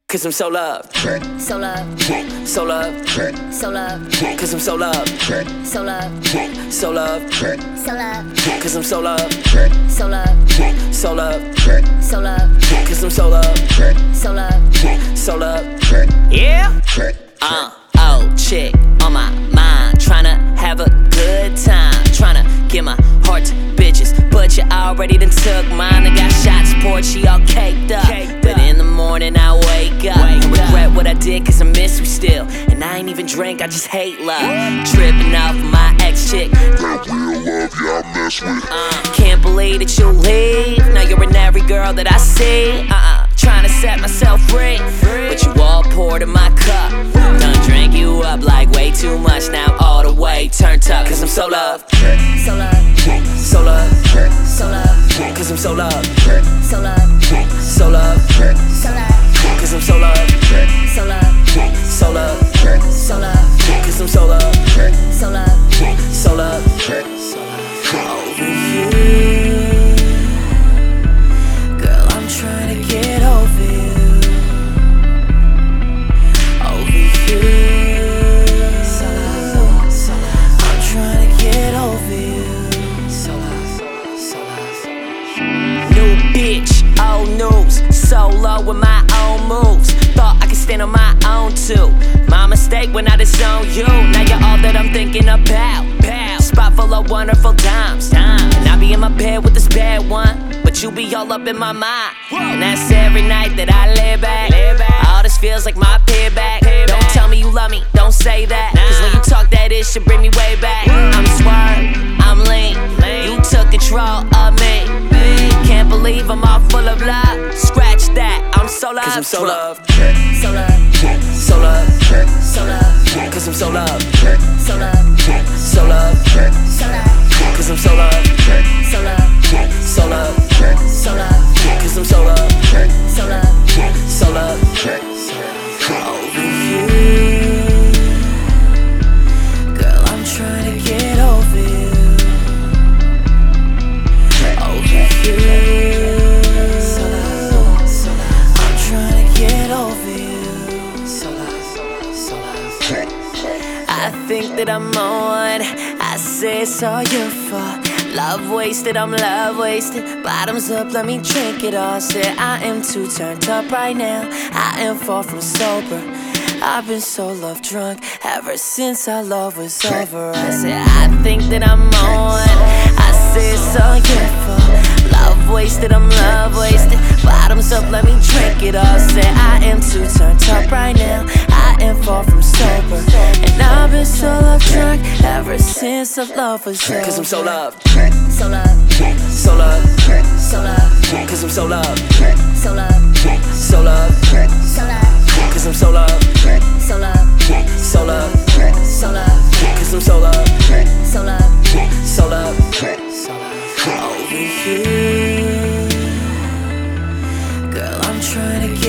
Cause I'm so loved. So loved, So loved. so loved, Cause I'm so loved. so loved, So loved. so loved, Cause I'm so loved. so loved, So loved. so loved, Cause I'm so loved. so loved, So loved. Yeah. Old chick on my mind, tryna have a good time, tryna give my heart to bitches, but you already done took mine. I got shots poured, she all caked up, but in the morning I wake up and regret what I did, cause I miss you still, and I ain't even drink, I just hate love. Tripping off my ex-chick, that real love, yeah, I mess with. can't believe that you leave, now you're in every girl that I see. Trying to set myself free, but you all poured in my cup. Done drank you up like way too much, now all the way turned up. Cause I'm so loved. so loved, So loved. so loved, Cause I'm so loved. so loved, So loved. so loved, Cause I'm so loved. so loved, So loved. so loved, Cause I'm so loved. so loved, So loved. Over you, girl, I'm trying to get over you. Over you, I'm trying to get over you. New bitch, old news, solo with my own moves. Thought I could stand on my own too. My mistake when I disowned you. Now you're all that I'm thinking about. Spot full of wonderful times. And I be in my bed with this bad one, but you be all up in my mind. And that's every night that I lay back. All this feels like my payback. Don't tell me you love me, don't say that. Cause when you talk that it should bring me way back. I'm swerved, I'm lean. You took control of me. Can't believe I'm all full of love. Scratch that, I'm so loved. Cause I'm so loved. so loved, So loved. so loved, Cause I'm so loved. so loved, So loved. so loved, Cause I'm so loved. so loved, So loved. so loved, Cause I'm so loved. so loved, So loved. Over you, girl, I'm trying to get over you. Over you, I'm trying to get over you. I think that I'm on. I say it's all your fault. Love wasted, I'm love wasted. Bottoms up, let me drink it all. Said I am too turned up right now. I am far from sober. I've been so love drunk ever since our love was over. I said I think that I'm on. I say it's all your fault. Love wasted, I'm love wasted. Bottoms up, let me drink it all. Said I am too turned up right now. I am far from sober, and I've been so love drunk ever since our love was over. Cause I'm so loved. so loved, So loved. so loved, Cause I'm so loved. so loved, So loved. so loved, Cause I'm so loved. so loved, So loved. so loved, Cause I'm so loved. so loved, So loved. Over you, girl, I'm trying to get